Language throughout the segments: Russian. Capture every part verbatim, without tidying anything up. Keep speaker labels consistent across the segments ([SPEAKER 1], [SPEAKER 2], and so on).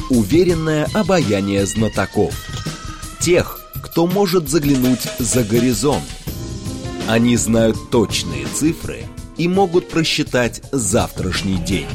[SPEAKER 1] уверенное обаяние знатоков. Тех, кто может заглянуть за горизонт. Они знают точные цифры и могут просчитать завтрашний день.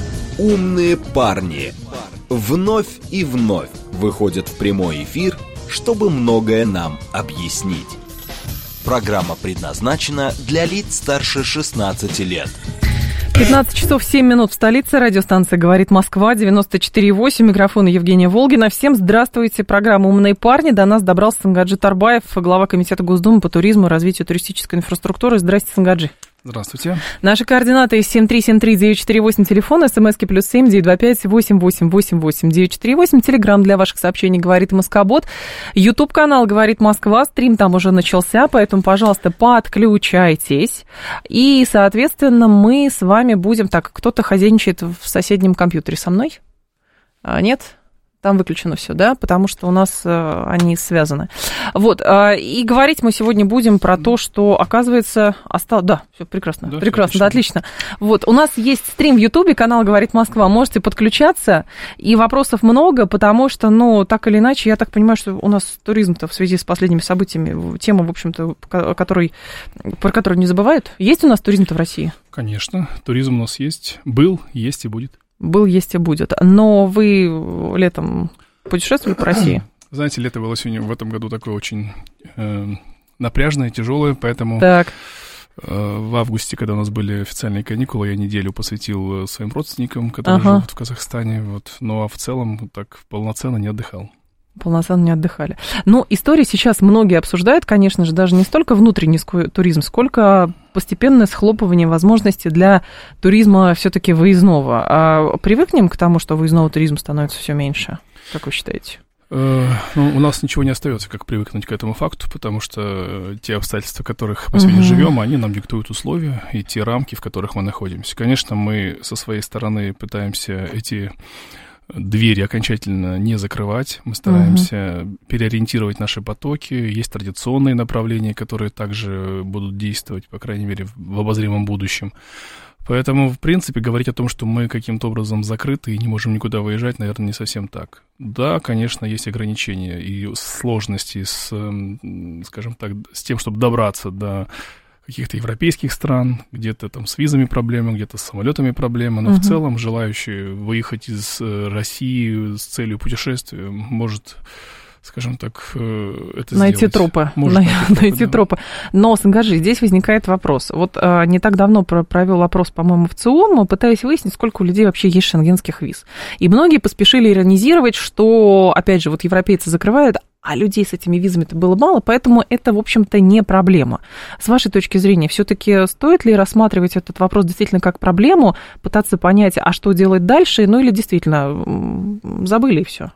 [SPEAKER 1] Умные парни вновь и вновь выходят в прямой эфир, чтобы многое нам объяснить. Программа предназначена для лиц старше шестнадцати лет.
[SPEAKER 2] пятнадцать часов семь минут в столице. Радиостанция «Говорит Москва», девяносто четыре и восемь. Микрофон Евгения Волгина. Всем здравствуйте. Программа «Умные парни». До нас добрался Сангаджи Тарбаев, глава Комитета Госдумы по туризму и развитию туристической инфраструктуры. Здрасте, Сангаджи.
[SPEAKER 3] Здравствуйте.
[SPEAKER 2] Наши координаты семь три семь три девять четыре восемь, телефон, смски плюс семь девять два пять восемь восемь восемь восемь девять четыре восемь, телеграм для ваших сообщений «Говорит Москобот», ютуб-канал «Говорит Москва», стрим там уже начался, поэтому, пожалуйста, подключайтесь. И, соответственно, мы с вами будем... Так, кто-то хозяйничает в соседнем компьютере со мной? А, нет? Там выключено все, да, потому что у нас э, они связаны. Вот, э, и говорить мы сегодня будем про то, что, оказывается, осталось... Да, все прекрасно, да, прекрасно, все да, отлично. Вот, у нас есть стрим в Ютубе, канал «Говорит Москва», можете подключаться, и вопросов много, потому что, ну, так или иначе, я так понимаю, что у нас туризм-то в связи с последними событиями, тема, в общем-то, который, про которую не забывают. Есть у нас туризм-то в России?
[SPEAKER 3] Конечно, туризм у нас есть, был, есть и будет.
[SPEAKER 2] Был, есть и будет. Но вы летом путешествовали по России?
[SPEAKER 3] Знаете, лето было сегодня в этом году такое очень э, напряжное, тяжелое, поэтому
[SPEAKER 2] так.
[SPEAKER 3] э, в августе, когда у нас были официальные каникулы, я неделю посвятил своим родственникам, которые
[SPEAKER 2] ага.
[SPEAKER 3] живут в Казахстане. Вот. Ну а в целом так полноценно не отдыхал.
[SPEAKER 2] Полноценно не отдыхали. Ну, истории сейчас многие обсуждают, конечно же, даже не столько внутренний туризм, сколько постепенное схлопывание возможностей для туризма все-таки выездного. А привыкнем к тому, что выездного туризма становится все меньше, как вы считаете?
[SPEAKER 3] Ну, у нас ничего не остается, как привыкнуть к этому факту, потому что те обстоятельства, в которых мы сегодня uh-huh. живем, они нам диктуют условия и те рамки, в которых мы находимся. Конечно, мы со своей стороны пытаемся эти двери окончательно не закрывать. Мы стараемся uh-huh. переориентировать наши потоки. Есть традиционные направления, которые также будут действовать, по крайней мере, в обозримом будущем. Поэтому, в принципе, говорить о том, что мы каким-то образом закрыты и не можем никуда выезжать, наверное, не совсем так. Да, конечно, есть ограничения и сложности с, скажем так, с тем, чтобы добраться до каких-то европейских стран, где-то там с визами проблемы, где-то с самолетами проблемы, но uh-huh. в целом желающий выехать из России с целью путешествия может, скажем так, это
[SPEAKER 2] найти
[SPEAKER 3] сделать.
[SPEAKER 2] Тропы.
[SPEAKER 3] Может
[SPEAKER 2] найти тропы. Найти
[SPEAKER 3] да.
[SPEAKER 2] тропы. Но, Сангаджи, здесь возникает вопрос. Вот а, не так давно провел опрос, по-моему, в ЦИОМ, пытаясь выяснить, сколько у людей вообще есть шенгенских виз. И многие поспешили иронизировать, что, опять же, вот европейцы закрывают, а людей с этими визами-то было мало, поэтому это, в общем-то, не проблема. С вашей точки зрения, все-таки стоит ли рассматривать этот вопрос действительно как проблему, пытаться понять, а что делать дальше, ну или действительно забыли и все?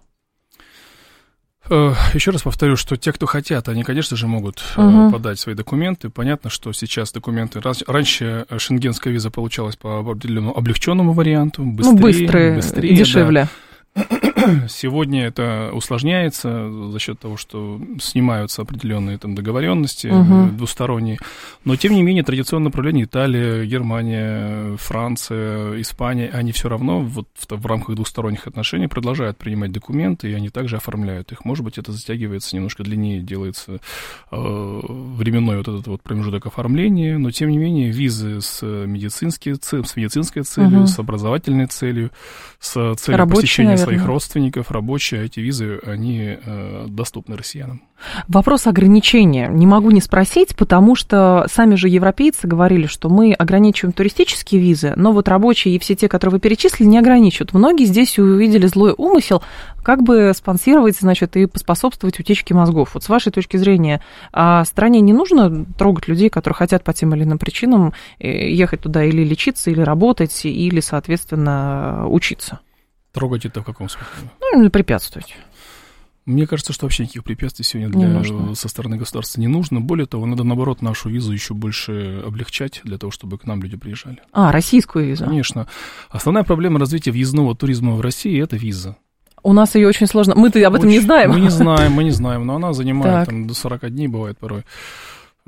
[SPEAKER 3] Еще раз повторю, что те, кто хотят, они, конечно же, могут
[SPEAKER 2] угу.
[SPEAKER 3] подать свои документы. Понятно, что сейчас документы... Раньше шенгенская виза получалась по определенному облегченному варианту, быстрее,
[SPEAKER 2] ну, быстрее,
[SPEAKER 3] быстрее
[SPEAKER 2] дешевле.
[SPEAKER 3] Да. Сегодня это усложняется за счет того, что снимаются определенные там договоренности uh-huh. двусторонние. Но, тем не менее, традиционное направление Италия, Германия, Франция, Испания, они все равно вот в, в рамках двусторонних отношений продолжают принимать документы, и они также оформляют их. Может быть, это затягивается немножко длиннее, делается э, временной вот этот вот промежуток оформления, но, тем не менее, визы с, медицинские, с медицинской целью, uh-huh. с образовательной целью, с целью
[SPEAKER 2] рабочие,
[SPEAKER 3] посещения
[SPEAKER 2] наверное.
[SPEAKER 3] своих родственников, рабочие, эти визы, они э, доступны россиянам.
[SPEAKER 2] Вопрос ограничения. Не могу не спросить, потому что сами же европейцы говорили, что мы ограничиваем туристические визы, но вот рабочие и все те, которые вы перечислили, не ограничивают. Многие здесь увидели злой умысел, как бы спонсировать, значит, и поспособствовать утечке мозгов. Вот с вашей точки зрения, а стране не нужно трогать людей, которые хотят по тем или иным причинам ехать туда или лечиться, или работать, или, соответственно, учиться? Трогать это в каком смысле? Ну, или препятствовать.
[SPEAKER 3] Мне кажется, что вообще никаких препятствий сегодня для, со стороны государства не нужно. Более того, надо, наоборот, нашу визу еще больше облегчать для того, чтобы к нам люди приезжали.
[SPEAKER 2] А, российскую визу?
[SPEAKER 3] Конечно. Основная проблема развития въездного туризма в России – это виза.
[SPEAKER 2] У нас ее очень сложно. Мы-то об этом
[SPEAKER 3] очень,
[SPEAKER 2] не знаем.
[SPEAKER 3] Мы не знаем, мы не знаем, но она занимает там, до сорок дней, бывает порой.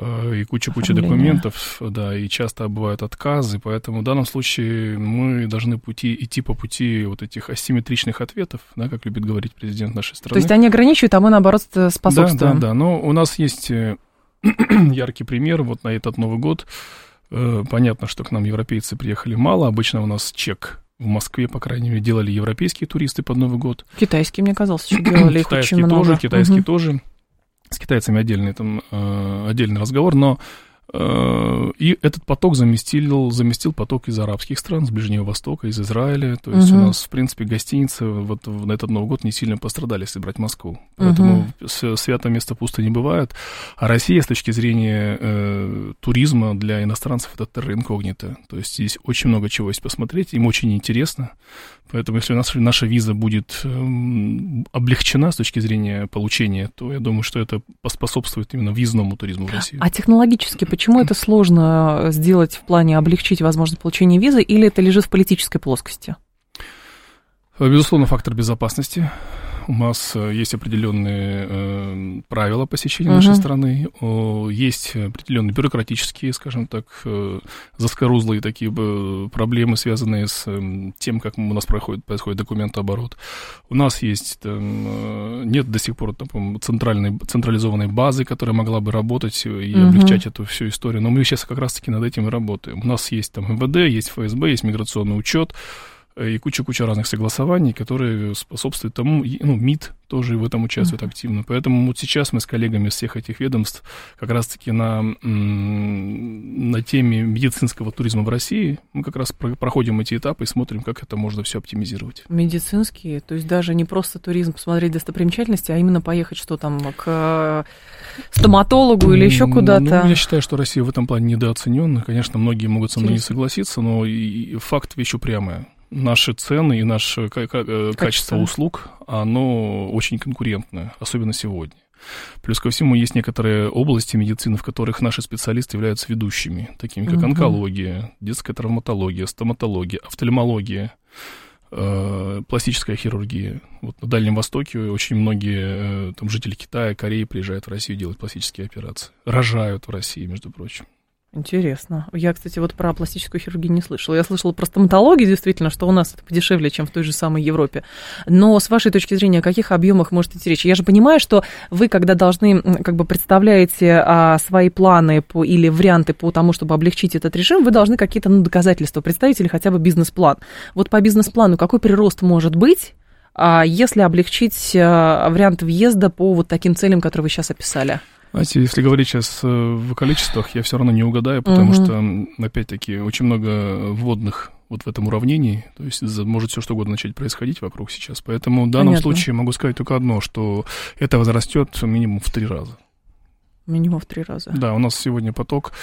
[SPEAKER 3] и куча-куча документов, да, и часто бывают отказы, поэтому в данном случае мы должны пути, идти по пути вот этих асимметричных ответов, да, как любит говорить президент нашей страны.
[SPEAKER 2] То есть они ограничивают, а мы, наоборот, способствуем.
[SPEAKER 3] Да, да, да, но у нас есть яркий пример, вот на этот Новый год, понятно, что к нам европейцы приехали мало, обычно у нас чек в Москве, по крайней мере, делали европейские туристы под Новый год.
[SPEAKER 2] Китайские, мне казалось, еще делали их очень много.
[SPEAKER 3] Тоже, китайские угу. тоже. С китайцами отдельный, там, э, отдельный разговор, но э, и этот поток заместил, заместил поток из арабских стран, с Ближнего Востока, из Израиля. То есть угу. у нас, в принципе, гостиницы вот на этот Новый год не сильно пострадали, если брать Москву. Поэтому угу. свято место пусто не бывает. А Россия с точки зрения э, туризма для иностранцев это терра инкогнита. То есть здесь очень много чего есть посмотреть, им очень интересно. Поэтому если наша, наша виза будет э, облегчена с точки зрения получения, то я думаю, что это поспособствует именно въездному туризму в Россию.
[SPEAKER 2] А технологически почему это сложно сделать в плане облегчить возможность получения визы, или это лежит в политической плоскости?
[SPEAKER 3] Безусловно, фактор безопасности. У нас есть определенные э, правила посещения uh-huh. нашей страны, о, есть определенные бюрократические, скажем так, э, заскорузлые такие э, проблемы, связанные с э, тем, как у нас проходит, происходит документооборот. У нас есть, там, э, нет до сих пор там, центральной, централизованной базы, которая могла бы работать и uh-huh. облегчать эту всю историю, но мы сейчас как раз-таки над этим и работаем. У нас есть там эм вэ дэ, есть эф эс бэ, есть миграционный учет, и куча-куча разных согласований, которые способствуют тому, ну, МИД тоже в этом участвует uh-huh. активно. Поэтому вот сейчас мы с коллегами из всех этих ведомств как раз-таки на, на теме медицинского туризма в России мы как раз проходим эти этапы и смотрим, как это можно все оптимизировать.
[SPEAKER 2] Медицинские, то есть даже не просто туризм, посмотреть достопримечательности, а именно поехать что там, к стоматологу или еще куда-то?
[SPEAKER 3] Ну, я считаю, что Россия в этом плане недооценена. Конечно, многие могут со мной не согласиться, но и факт вещь упрямая. Наши цены и наше качество, качество услуг, оно очень конкурентное, особенно сегодня. Плюс ко всему есть некоторые области медицины, в которых наши специалисты являются ведущими, такими как угу. онкология, детская травматология, стоматология, офтальмология, э, пластическая хирургия. Вот на Дальнем Востоке очень многие э, там, жители Китая, Кореи приезжают в Россию делать пластические операции. Рожают в России, между прочим.
[SPEAKER 2] Интересно. Я, кстати, вот про пластическую хирургию не слышала. Я слышала про стоматологию, действительно, что у нас это подешевле, чем в той же самой Европе. Но с вашей точки зрения, о каких объемах может идти речь? Я же понимаю, что вы, когда должны, как бы представляете а, свои планы по, или варианты по тому, чтобы облегчить этот режим, вы должны какие-то ну, доказательства представить или хотя бы бизнес-план. Вот по бизнес-плану какой прирост может быть, а, если облегчить а, вариант въезда по вот таким целям, которые вы сейчас описали?
[SPEAKER 3] Знаете, если говорить сейчас в количествах, я все равно не угадаю, потому uh-huh. что, опять-таки, очень много вводных вот в этом уравнении, то есть может все что угодно начать происходить вокруг сейчас. Поэтому в данном Понятно. случае могу сказать только одно, что это возрастет минимум в три раза.
[SPEAKER 2] Минимум в три раза.
[SPEAKER 3] Да, у нас сегодня поток,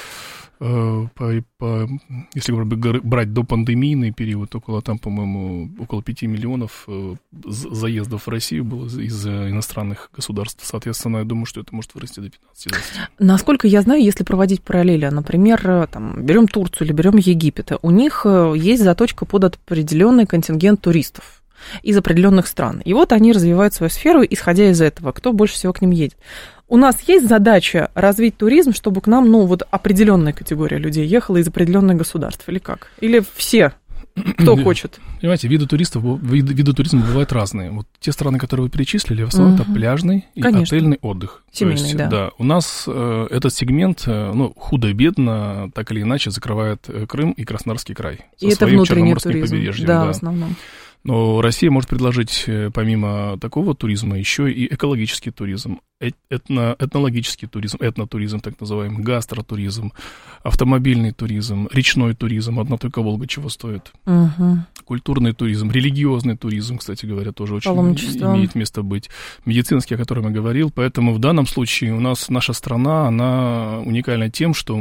[SPEAKER 3] э, по, по, если брать допандемийный период, около, там, по-моему, около пяти миллионов э, заездов в Россию было из, из иностранных государств. Соответственно, я думаю, что это может вырасти до пятнадцати-двадцати.
[SPEAKER 2] Насколько я знаю, если проводить параллели, например, там, берем Турцию или берем Египет, у них есть заточка под определенный контингент туристов из определенных стран. И вот они развивают свою сферу, исходя из этого, кто больше всего к ним едет. У нас есть задача развить туризм, чтобы к нам, ну, вот определенная категория людей ехала из определенных государств, или как? Или все, кто хочет?
[SPEAKER 3] Понимаете, виды туристов, виды, виды туризма бывают разные. Вот те страны, которые вы перечислили, в основном угу. это пляжный и Конечно. отельный отдых.
[SPEAKER 2] Семейный,
[SPEAKER 3] То есть,
[SPEAKER 2] да.
[SPEAKER 3] да. У нас э, этот сегмент, э, ну, худо-бедно, так или иначе, закрывает Крым и Краснодарский край.
[SPEAKER 2] И это внутренний туризм, да,
[SPEAKER 3] да,
[SPEAKER 2] в основном.
[SPEAKER 3] Но Россия может предложить, помимо такого туризма, еще и экологический туризм, этно, этнологический туризм, этнотуризм, так называемый, гастротуризм, автомобильный туризм, речной туризм, одна только Волга чего стоит, угу. культурный туризм, религиозный туризм, кстати говоря, тоже очень имеет место быть, медицинский, о котором я говорил, поэтому в данном случае у нас наша страна, она уникальна тем, что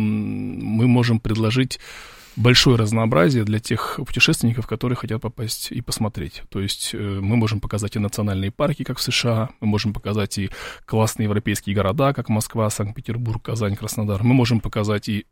[SPEAKER 3] мы можем предложить большое разнообразие для тех путешественников, которые хотят попасть и посмотреть. То есть мы можем показать и национальные парки, как в США, мы можем показать и классные европейские города, как Москва, Санкт-Петербург, Казань, Краснодар. Мы можем показать и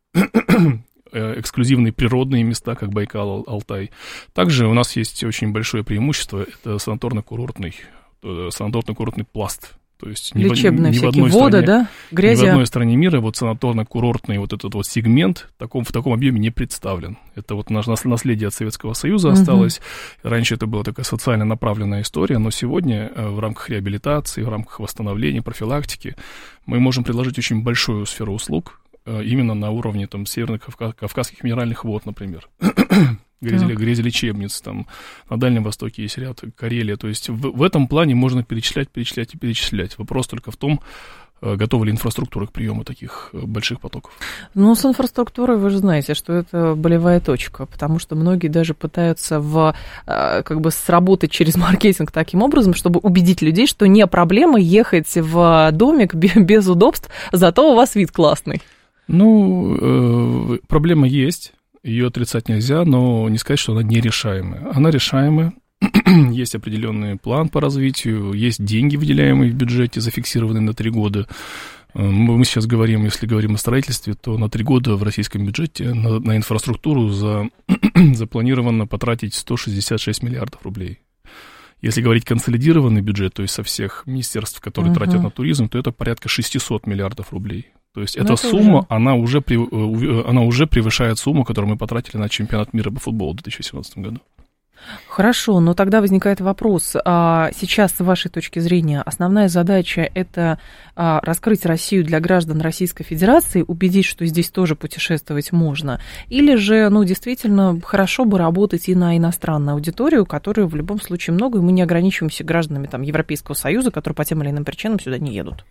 [SPEAKER 3] эксклюзивные природные места, как Байкал, Алтай. Также у нас есть очень большое преимущество, это санаторно-курортный, санаторно-курортный пласт То есть
[SPEAKER 2] лечебные
[SPEAKER 3] ни, ни
[SPEAKER 2] всякие,
[SPEAKER 3] в
[SPEAKER 2] вода,
[SPEAKER 3] стране,
[SPEAKER 2] да, грязь.
[SPEAKER 3] Ни в одной стране мира вот санаторно-курортный вот этот вот сегмент в таком, в таком объеме не представлен. Это вот наше наследие от Советского Союза uh-huh. осталось. Раньше это была такая социально направленная история, но сегодня в рамках реабилитации, в рамках восстановления, профилактики мы можем предложить очень большую сферу услуг именно на уровне там северных кавказских минеральных вод, например. Грязели, грязелечебниц, там, на Дальнем Востоке есть ряд, Карелия. То есть в, в этом плане можно перечислять, перечислять и перечислять. Вопрос только в том, готова ли инфраструктура к приему таких больших потоков.
[SPEAKER 2] Ну, с инфраструктурой вы же знаете, что это болевая точка, потому что многие даже пытаются в, как бы сработать через маркетинг таким образом, чтобы убедить людей, что не проблема ехать в домик без удобств, зато у вас вид классный.
[SPEAKER 3] Ну, э, проблема есть. Ее отрицать нельзя, но не сказать, что она нерешаемая. Она решаемая, есть определенный план по развитию, есть деньги, выделяемые в бюджете, зафиксированные на три года. Мы сейчас говорим, если говорим о строительстве, то на три года в российском бюджете на, на инфраструктуру за, запланировано потратить сто шестьдесят шесть миллиардов рублей. Если говорить консолидированный бюджет, то есть со всех министерств, которые uh-huh. тратят на туризм, то это порядка шестьсот миллиардов рублей. То есть эта сумма, уже... Она, уже, она уже превышает сумму, которую мы потратили на чемпионат мира по футболу в две тысячи семнадцатом году.
[SPEAKER 2] Хорошо, но тогда возникает вопрос. Сейчас, с вашей точки зрения, основная задача – это раскрыть Россию для граждан Российской Федерации, убедить, что здесь тоже путешествовать можно, или же, ну, действительно, хорошо бы работать и на иностранную аудиторию, которую в любом случае много, и мы не ограничиваемся гражданами там, Европейского Союза, которые по тем или иным причинам сюда не едут?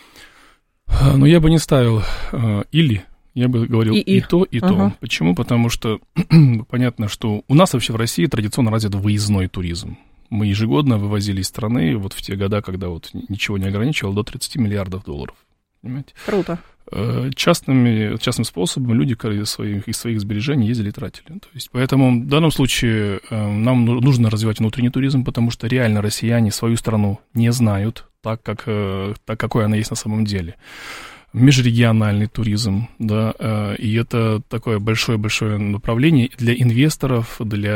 [SPEAKER 3] Ну, я бы не ставил «или». Я бы говорил и, и. и то, и uh-huh. то. Почему? Потому что понятно, что у нас вообще в России традиционно развит выездной туризм. Мы ежегодно вывозили из страны вот в те года, когда вот ничего не ограничивало, до тридцать миллиардов долларов. Понимаете?
[SPEAKER 2] Круто.
[SPEAKER 3] Частными, частным способом люди из своих, из своих сбережений ездили и тратили. То есть, поэтому в данном случае нам нужно развивать внутренний туризм, потому что реально россияне свою страну не знают так, как, так какой она есть на самом деле. Межрегиональный туризм, да, и это такое большое-большое направление для инвесторов,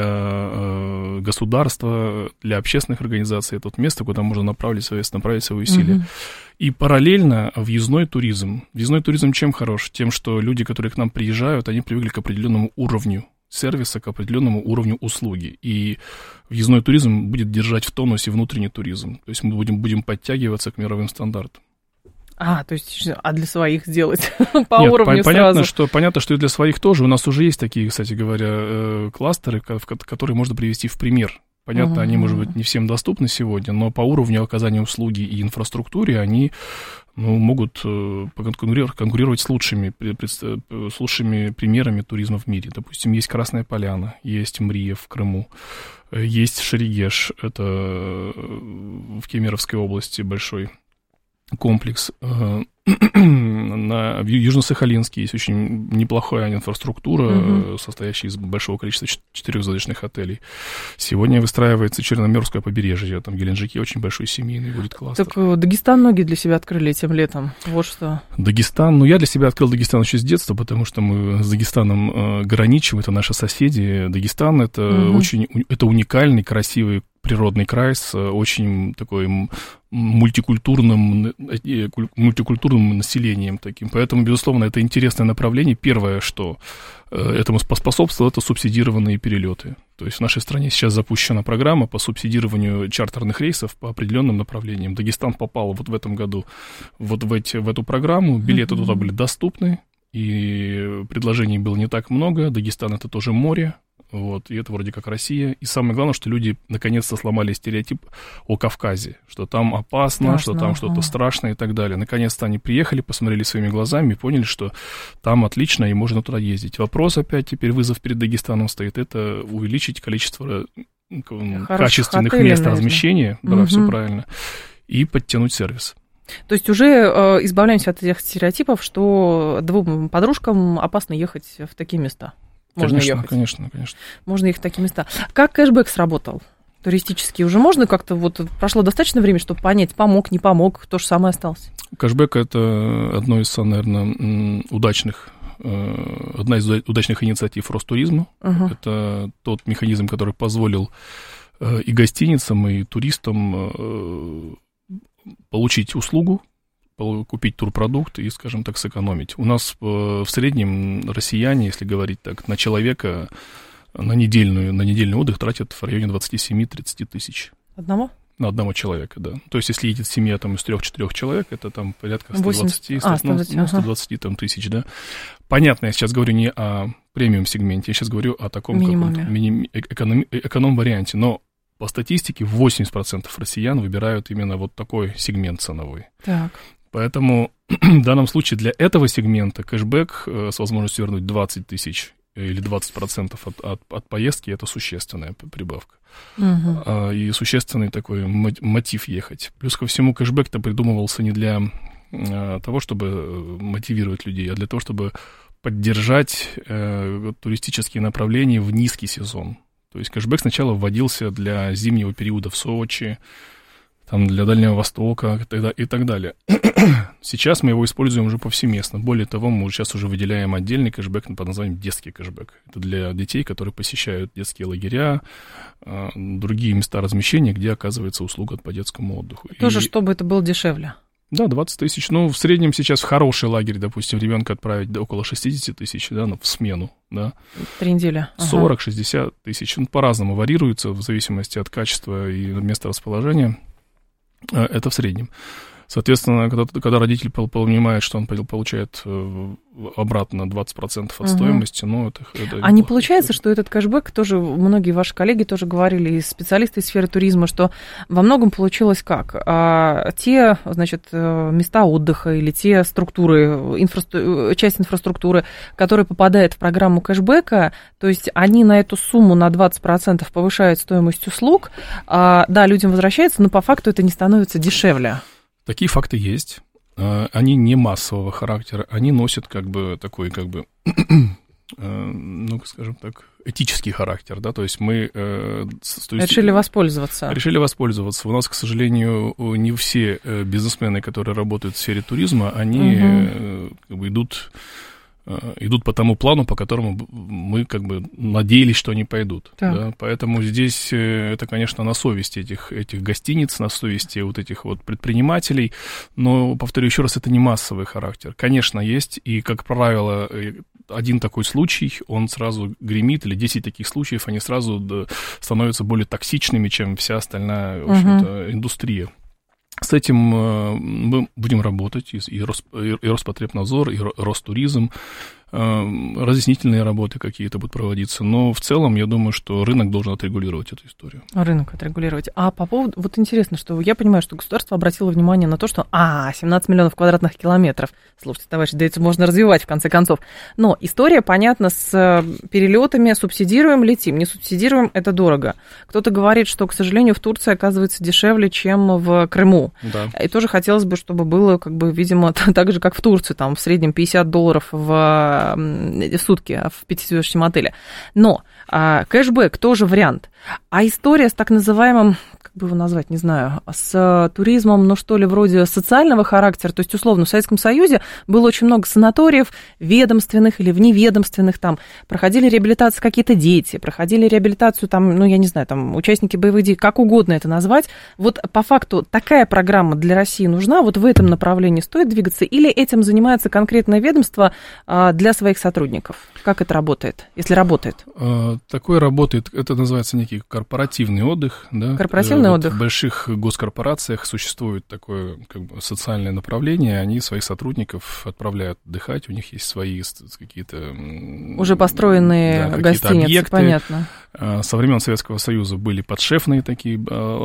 [SPEAKER 3] для государства, для общественных организаций. Это вот место, куда можно направить свои, направить свои усилия. Mm-hmm. И параллельно въездной туризм. Въездной туризм чем хорош? Тем, что люди, которые к нам приезжают, они привыкли к определенному уровню сервиса, к определенному уровню услуги. И въездной туризм будет держать в тонусе внутренний туризм. То есть мы будем, будем подтягиваться к мировым стандартам.
[SPEAKER 2] А, то есть, а для своих сделать по
[SPEAKER 3] Нет,
[SPEAKER 2] уровню
[SPEAKER 3] по- понятно,
[SPEAKER 2] сразу?
[SPEAKER 3] Что, понятно, что и для своих тоже. У нас уже есть такие, кстати говоря, кластеры, которые можно привести в пример. Понятно, uh-huh. они, может быть, не всем доступны сегодня, но по уровню оказания услуги и инфраструктуре они ну, могут конкурировать, конкурировать с лучшими, с лучшими примерами туризма в мире. Допустим, есть Красная Поляна, есть Мрия в Крыму, есть Шерегеш, это в Кемеровской области большой комплекс. На Южно-Сахалинске есть очень неплохая инфраструктура, uh-huh. состоящая из большого количества четырехзвездочных отелей. Сегодня выстраивается Черноморское побережье, там в Геленджике очень большой семейный будет кластер.
[SPEAKER 2] Так Дагестан многие для себя открыли этим летом, вот что.
[SPEAKER 3] Дагестан, ну я для себя открыл Дагестан еще с детства, потому что мы с Дагестаном э, граничим, это наши соседи. Дагестан это uh-huh. очень, это уникальный, красивый природный край с очень такой мультикультурным, мультикультурным населением таким. Поэтому, безусловно, это интересное направление. Первое, что этому поспособствовало, это субсидированные перелеты. То есть в нашей стране сейчас запущена программа по субсидированию чартерных рейсов по определенным направлениям. Дагестан попал вот в этом году вот в, эти, в эту программу. Билеты mm-hmm. туда были доступны, и предложений было не так много. Дагестан — это тоже море. Вот, и это вроде как Россия. И самое главное, что люди наконец-то сломали стереотип о Кавказе, что там опасно, страшно, что там ага. что-то страшное и так далее. Наконец-то они приехали, посмотрели своими глазами и поняли, что там отлично и можно туда ездить. Вопрос опять теперь, вызов перед Дагестаном стоит, это увеличить количество Хороших качественных отелей, мест наверное. размещения, да, угу. все правильно, и подтянуть сервис.
[SPEAKER 2] То есть уже э, избавляемся от этих стереотипов, что двум подружкам опасно ехать в такие места. Можно
[SPEAKER 3] конечно,
[SPEAKER 2] ехать.
[SPEAKER 3] Конечно, конечно.
[SPEAKER 2] Можно ехать в такие места. Как кэшбэк сработал? Туристический уже можно как-то, вот прошло достаточно времени, чтобы понять, помог, не помог, то же самое осталось?
[SPEAKER 3] Кэшбэк — это одно из, наверное, удачных, одна из удачных инициатив Ростуризма. Uh-huh. Это тот механизм, который позволил и гостиницам, и туристам получить услугу, купить турпродукт и, скажем так, сэкономить. У нас в среднем россияне, если говорить так, на человека на, недельную, на недельный отдых тратят в районе двадцать семь - тридцать тысяч.
[SPEAKER 2] Одного?
[SPEAKER 3] На одного человека, да. То есть, если едет семья там, из трех-четырех человек, это там порядка сто двадцать,
[SPEAKER 2] а,
[SPEAKER 3] сто двадцать, ну, сто двадцать ага. там, тысяч, да. Понятно, я сейчас говорю не о премиум-сегменте, я сейчас говорю о таком миним, эконом, эконом-варианте, но по статистике восемьдесят процентов россиян выбирают именно вот такой сегмент ценовой.
[SPEAKER 2] Так.
[SPEAKER 3] Поэтому в данном случае для этого сегмента кэшбэк э, с возможностью вернуть двадцать тысяч или двадцать процентов от, от, от поездки — это существенная прибавка. Uh-huh. А, и существенный такой мотив ехать. Плюс ко всему, кэшбэк-то придумывался не для а, того, чтобы мотивировать людей, а для того, чтобы поддержать а, туристические направления в низкий сезон. То есть кэшбэк сначала вводился для зимнего периода в Сочи, там, для Дальнего Востока и так далее. Сейчас мы его используем уже повсеместно. Более того, мы сейчас уже выделяем отдельный кэшбэк под названием детский кэшбэк. Это для детей, которые посещают детские лагеря, другие места размещения, где оказывается услуга по детскому отдыху.
[SPEAKER 2] Тоже,
[SPEAKER 3] и...
[SPEAKER 2] чтобы это было дешевле.
[SPEAKER 3] Да, двадцать тысяч. Ну, в среднем сейчас в хороший лагерь, допустим, ребенка отправить около шестьдесят тысяч, да, ну, в смену, да.
[SPEAKER 2] Три недели.
[SPEAKER 3] сорок-шестьдесят тысяч. Ну, по-разному вариируется в зависимости от качества и места расположения. Это в среднем. Соответственно, когда, когда родитель понимает, что он получает обратно двадцать процентов от угу. стоимости, ну, это... это
[SPEAKER 2] а не получается, история. Что этот кэшбэк, тоже многие ваши коллеги тоже говорили, и специалисты из сферы туризма, что во многом получилось как? А, те, значит, места отдыха или те структуры, инфраструк... часть инфраструктуры, которая попадает в программу кэшбэка, то есть они на эту сумму на двадцать процентов повышают стоимость услуг, а, да, людям возвращается, но по факту это не становится дешевле.
[SPEAKER 3] Такие факты есть. Они не массового характера, они носят как бы такой, как бы, ну, скажем так, этический характер, да, то есть мы... То есть,
[SPEAKER 2] решили воспользоваться.
[SPEAKER 3] Решили воспользоваться. У нас, к сожалению, не все бизнесмены, которые работают в сфере туризма, они угу. как бы идут... идут по тому плану, по которому мы как бы надеялись, что они пойдут. Да. Поэтому здесь это, конечно, на совести этих, этих гостиниц, на совести вот этих вот предпринимателей, но, повторю еще раз, это не массовый характер. Конечно, есть, и, как правило, один такой случай, он сразу гремит, или десять таких случаев, они сразу становятся более токсичными, чем вся остальная, в общем-то, uh-huh. индустрия. С этим мы будем работать, и Роспотребнадзор, и Ростуризм, разъяснительные работы какие-то будут проводиться, но в целом я думаю, что рынок должен отрегулировать эту историю.
[SPEAKER 2] Рынок отрегулировать. А по поводу, вот интересно, что я понимаю, что государство обратило внимание на то, что, а, семнадцать миллионов квадратных километров, слушайте, товарищи, да это можно развивать в конце концов, но история, понятно, с перелетами, субсидируем, летим, не субсидируем, это дорого. Кто-то говорит, что, к сожалению, в Турции оказывается дешевле, чем в Крыму. Да. И тоже хотелось бы, чтобы было, как бы, видимо, так же, как в Турции, там, в среднем пятьдесят долларов в в сутки в пятизвездочном отеле. Но а, кэшбэк тоже вариант. А история с так называемым, как бы его назвать, не знаю, с туризмом, ну что ли, вроде социального характера, то есть, условно, в Советском Союзе было очень много санаториев ведомственных или вневедомственных, там проходили реабилитацию какие-то дети, проходили реабилитацию, там, ну, я не знаю, там, участники боевых действий, как угодно это назвать. Вот по факту такая программа для России нужна, вот в этом направлении стоит двигаться, или этим занимается конкретное ведомство а, для своих сотрудников? Как это работает, если работает?
[SPEAKER 3] Такое работает, это называется некий корпоративный отдых. Да?
[SPEAKER 2] Корпоративный
[SPEAKER 3] вот
[SPEAKER 2] отдых.
[SPEAKER 3] В больших госкорпорациях существует такое как бы социальное направление, они своих сотрудников отправляют отдыхать, у них есть свои какие-то...
[SPEAKER 2] Уже построенные да, гостиницы, объекты. Понятно.
[SPEAKER 3] Со времен Советского Союза были подшефные такие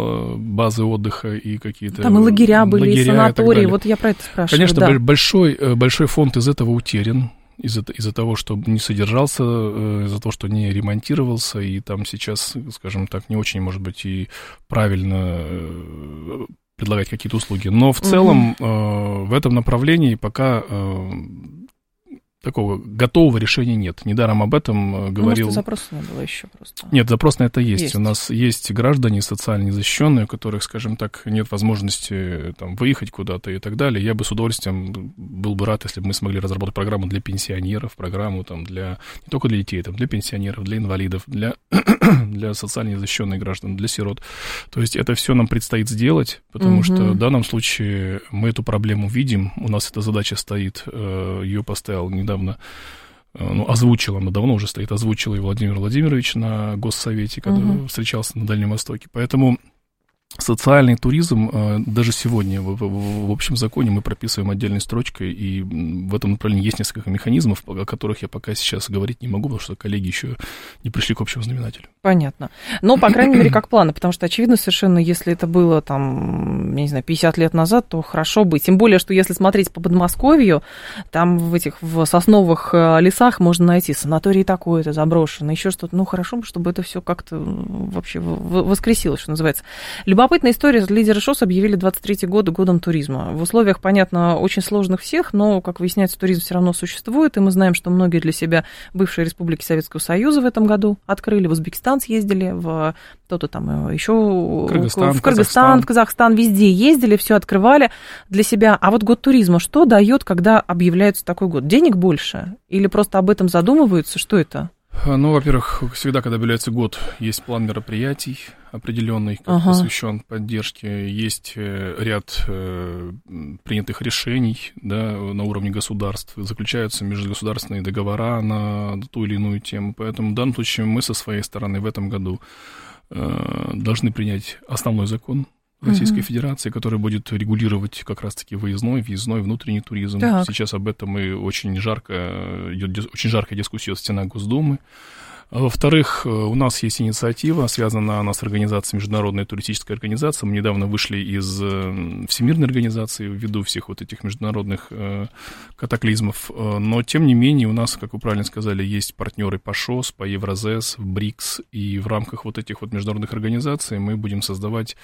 [SPEAKER 3] базы отдыха и какие-то...
[SPEAKER 2] Там и лагеря были, лагеря и санатории, и вот я про это спрашиваю.
[SPEAKER 3] Конечно,
[SPEAKER 2] да.
[SPEAKER 3] большой, большой фонд из этого утерян. Из-за, из-за того, что не содержался, из-за того, что не ремонтировался, и там сейчас, скажем так, не очень, может быть, и правильно предлагать какие-то услуги. Но в целом угу. э, в этом направлении пока э, такого готового решения нет. Недаром об этом говорил...
[SPEAKER 2] Может, запроса не было еще просто?
[SPEAKER 3] Нет, запрос на это есть.
[SPEAKER 2] есть.
[SPEAKER 3] У нас есть граждане социально незащищенные, у которых, скажем так, нет возможности там, выехать куда-то и так далее. Я бы с удовольствием был бы рад, если бы мы смогли разработать программу для пенсионеров, программу там, для не только для детей, там, для пенсионеров, для инвалидов, для, для социально незащищенных граждан, для сирот. То есть это все нам предстоит сделать, потому mm-hmm. что в данном случае мы эту проблему видим. У нас эта задача стоит, ее поставил недавно недавно, ну, озвучил, она давно уже стоит, озвучил и Владимир Владимирович на Госсовете, когда uh-huh. встречался на Дальнем Востоке. Поэтому социальный туризм, даже сегодня в, в, в общем законе мы прописываем отдельной строчкой, и в этом направлении есть несколько механизмов, о которых я пока сейчас говорить не могу, потому что коллеги еще не пришли к общему знаменателю.
[SPEAKER 2] Понятно. Но, по крайней мере, как планы, потому что, очевидно, совершенно, если это было, там, я не знаю, пятьдесят лет назад, то хорошо бы. Тем более, что если смотреть по Подмосковью, там в этих в сосновых лесах можно найти санаторий такой-то заброшенный, еще что-то. Ну, хорошо бы, чтобы это все как-то вообще воскресилось, что называется. Любопытная история. Лидеры ШОС объявили двадцать третий год годом туризма. В условиях, понятно, очень сложных всех, но, как выясняется, туризм все равно существует, и мы знаем, что многие для себя бывшие республики Советского Союза в этом году открыли, в Узбекистан съездили, в кто-то там еще
[SPEAKER 3] Кыргызстан,
[SPEAKER 2] в Кыргызстан,
[SPEAKER 3] Казахстан.
[SPEAKER 2] в Казахстан, везде ездили, все открывали для себя. А вот год туризма, что дает, когда объявляется такой год? Денег больше? Или просто об этом задумываются? Что это?
[SPEAKER 3] Ну, во-первых, всегда, когда объявляется год, есть план мероприятий определенный, как ага. посвящен поддержке, есть ряд э, принятых решений, да, на уровне государств, заключаются межгосударственные договора на ту или иную тему, поэтому в данном случае мы со своей стороны в этом году э, должны принять основной закон Российской uh-huh. Федерации, который будет регулировать как раз-таки выездной, въездной, внутренний туризм. Так. Сейчас об этом и очень жарко, идет очень жаркая дискуссия в стенах Госдумы. Во-вторых, у нас есть инициатива, связанная она с организацией Международной туристической организации. Мы недавно вышли из Всемирной организации ввиду всех вот этих международных катаклизмов. Но, тем не менее, у нас, как вы правильно сказали, есть партнеры по ШОС, по Евразес, в БРИКС. И в рамках вот этих вот международных организаций мы будем создавать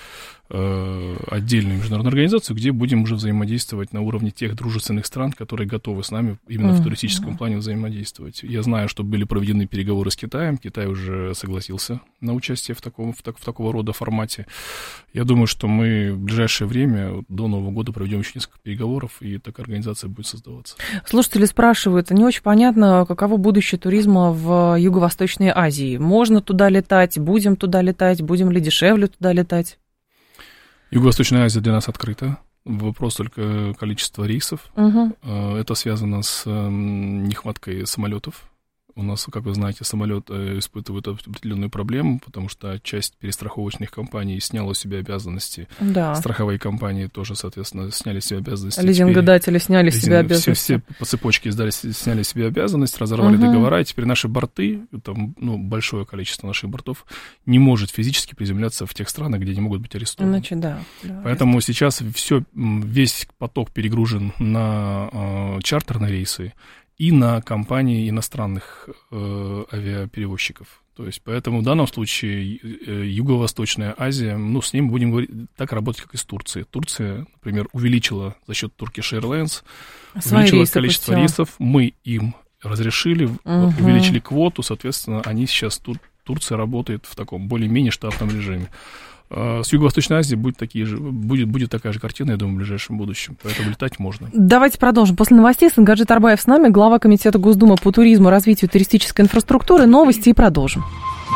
[SPEAKER 3] отдельную международную организацию, где будем уже взаимодействовать на уровне тех дружественных стран, которые готовы с нами именно mm-hmm. в туристическом плане взаимодействовать. Я знаю, что были проведены переговоры с Китаем. Китай уже согласился на участие в, таком, в, так, в такого рода формате. Я думаю, что мы в ближайшее время, до Нового года, проведем еще несколько переговоров, и такая организация будет создаваться.
[SPEAKER 2] Слушатели спрашивают, не очень понятно, каково будущее туризма в Юго-Восточной Азии. Можно туда летать, будем туда летать, будем ли дешевле туда летать?
[SPEAKER 3] Юго-Восточная Азия для нас открыта. Вопрос только количества рейсов. Угу. Это связано с нехваткой самолетов. У нас, как вы знаете, самолет испытывает определенную проблему, потому что часть перестраховочных компаний сняла с себя обязанности. Да. Страховые компании тоже, соответственно, сняли с себя обязанности.
[SPEAKER 2] Лизингодатели сняли с себя обязанности.
[SPEAKER 3] Все, все по цепочке сдали, сняли с себя обязанность, разорвали угу. договора, и теперь наши борты, там, ну, большое количество наших бортов, не может физически приземляться в тех странах, где они могут быть арестованы.
[SPEAKER 2] Значит, да. да
[SPEAKER 3] Поэтому есть. Сейчас все, весь поток перегружен на э, чартерные рейсы и на компании иностранных э, авиаперевозчиков. То есть, поэтому в данном случае э, Юго-Восточная Азия, ну, с ним будем говорить, так работать, как и с Турцией. Турция, например, увеличила за счет Turkish Airlines, Свои увеличила рейсы количество пустила. рейсов, мы им разрешили, угу. увеличили квоту, соответственно, они сейчас, Тур, Турция работает в таком более-менее штатном режиме. С Юго-Восточной Азией будет, такие же, будет, будет такая же картина, я думаю, в ближайшем будущем. Поэтому летать можно.
[SPEAKER 2] Давайте продолжим. После новостей Сангаджи Тарбаев с нами, глава Комитета Госдумы по туризму и развитию туристической инфраструктуры. Новости и продолжим.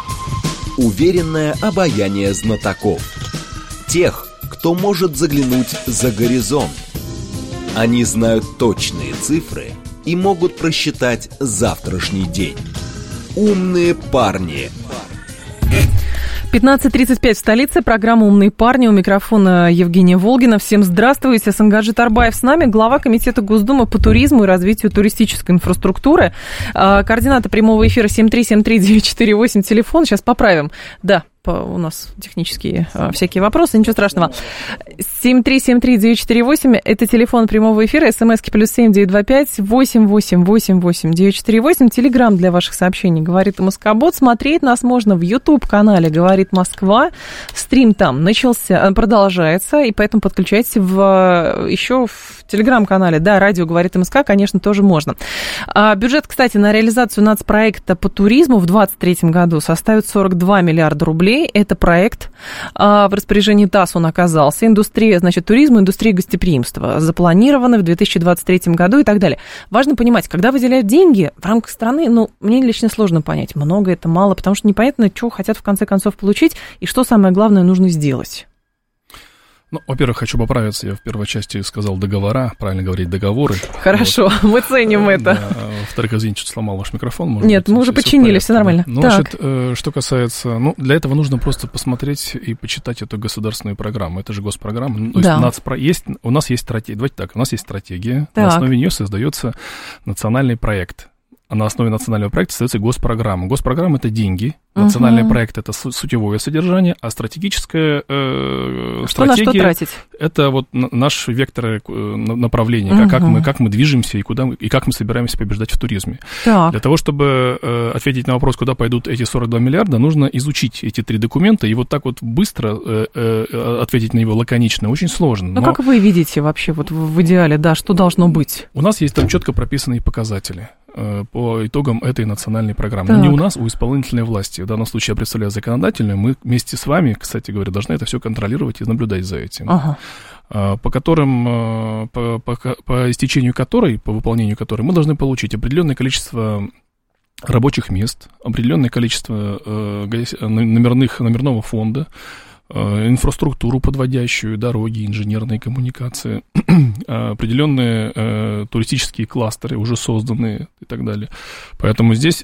[SPEAKER 1] Уверенное обаяние знатоков. Тех, кто может заглянуть за горизонт. Они знают точные цифры и могут просчитать завтрашний день. Умные парни.
[SPEAKER 2] пятнадцать тридцать пять в столице. Программа «Умные парни». У микрофона Евгения Волгина. Всем здравствуйте. Сангаджи Тарбаев с нами, глава Комитета Госдумы по туризму и развитию туристической инфраструктуры. Координаты прямого эфира семь три семь три девять четыре восемь. Телефон. Сейчас поправим. Да, у нас технические всякие вопросы, ничего страшного. семь три семь три девять четыре восемь, это телефон прямого эфира, смски плюс семь девять два пять восемь восемь восемь восемь девять четыре восемь, телеграм для ваших сообщений «Говорит Москобот». Смотреть нас можно в YouTube-канале «Говорит Москва». Стрим там начался, продолжается, и поэтому подключайтесь в, еще в телеграм-канале, да, радио «Говорит МСК», конечно, тоже можно. А бюджет, кстати, на реализацию нацпроекта по туризму в двадцать третьем году составит сорок два миллиарда рублей. Это проект, а, в распоряжении ТАСС он оказался. Индустрия, значит, туризма, индустрия гостеприимства. Запланированы в две тысячи двадцать третьем году и так далее. Важно понимать, когда выделяют деньги в рамках страны, ну, мне лично сложно понять, много это, мало, потому что непонятно, что хотят в конце концов получить и что самое главное нужно сделать.
[SPEAKER 3] Ну, во-первых, хочу поправиться. Я в первой части сказал договора, правильно говорить, договоры.
[SPEAKER 2] Хорошо, вот. Мы ценим
[SPEAKER 3] да,
[SPEAKER 2] это.
[SPEAKER 3] Во-вторых, извините, что сломал ваш микрофон.
[SPEAKER 2] Может Нет, быть, мы уже починили, все нормально.
[SPEAKER 3] Ну, значит, что касается... Ну, для этого нужно просто посмотреть и почитать эту государственную программу. Это же госпрограмма. То да. есть, нацпро... есть у нас есть стратегия. Давайте так, у нас есть стратегия. Так. На основе нее создается национальный проект. А на основе национального проекта создается госпрограмма. Госпрограмма — это деньги, национальный uh-huh. проект — это сутевое содержание, а стратегическая э,
[SPEAKER 2] что
[SPEAKER 3] стратегия
[SPEAKER 2] на что тратить?
[SPEAKER 3] — это вот наш вектор направления, uh-huh. как, мы, как мы движемся и, куда мы, и как мы собираемся побеждать в туризме. Так. Для того, чтобы э, ответить на вопрос, куда пойдут эти сорок два миллиарда, нужно изучить эти три документа, и вот так вот быстро э, э, ответить на него лаконично очень сложно.
[SPEAKER 2] Но, Но как вы видите вообще вот в идеале, да, что должно быть?
[SPEAKER 3] У нас есть там четко прописанные показатели по итогам этой национальной программы. Но не у нас, у исполнительной власти. В данном случае я представляю законодательную. Мы вместе с вами, кстати говоря, должны это все контролировать и наблюдать за этим. Ага. По которым, по, по, по истечению которой, по выполнению которой мы должны получить определенное количество рабочих мест, определенное количество номерных, номерного фонда, инфраструктуру подводящую, дороги, инженерные коммуникации, определенные э, туристические кластеры уже созданные и так далее. Поэтому здесь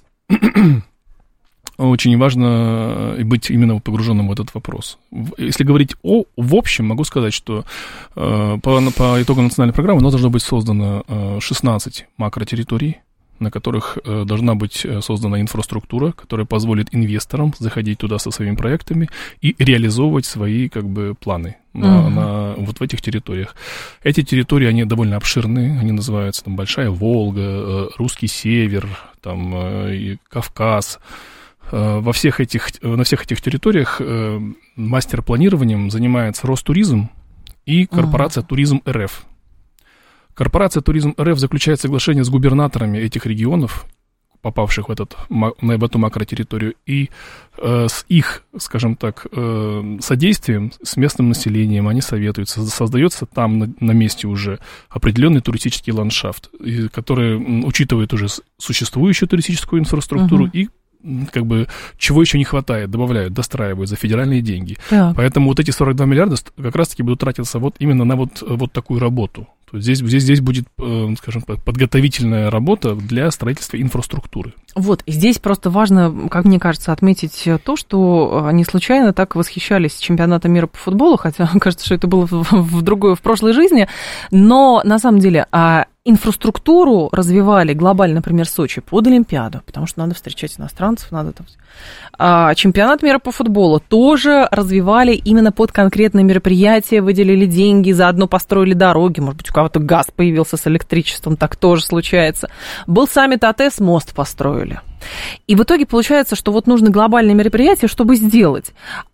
[SPEAKER 3] очень важно быть именно погруженным в этот вопрос. Если говорить о, в общем, могу сказать, что э, по, по итогам национальной программы у нас должно быть создано э, шестнадцать макротерриторий, на которых э, должна быть создана инфраструктура, которая позволит инвесторам заходить туда со своими проектами и реализовывать свои, как бы, планы на, uh-huh. на, вот в этих территориях. Эти территории, они довольно обширные, они называются там Большая Волга, э, Русский Север, там, э, Кавказ. Э, во всех этих, на всех этих территориях э, мастер-планированием занимается Ростуризм и корпорация uh-huh. Туризм РФ. Корпорация Туризм РФ заключает соглашение с губернаторами этих регионов, попавших в, этот, в эту макротерриторию, и э, с их, скажем так, э, содействием, с местным населением, они советуются, создается там на, на месте уже определенный туристический ландшафт, который учитывает уже существующую туристическую инфраструктуру uh-huh. и как бы чего еще не хватает, добавляют, достраивают за федеральные деньги. Так. Поэтому вот эти сорок два миллиарда как раз-таки будут тратиться вот именно на вот, вот такую работу. То есть здесь, здесь, здесь будет, скажем, подготовительная работа для строительства инфраструктуры.
[SPEAKER 2] Вот, и здесь просто важно, как мне кажется, отметить то, что не случайно так восхищались чемпионатом мира по футболу, хотя кажется, что это было в, в другой, в прошлой жизни, но на самом деле инфраструктуру развивали глобально, например, Сочи под Олимпиаду, потому что надо встречать иностранцев, надо там... А чемпионат мира по футболу тоже развивали именно под конкретные мероприятия, выделили деньги, заодно построили дороги, может быть, у кого-то газ появился с электричеством, так тоже случается. Был саммит АТЭС, мост построили. И в итоге получается, что вот нужно глобальное мероприятие, чтобы сделать.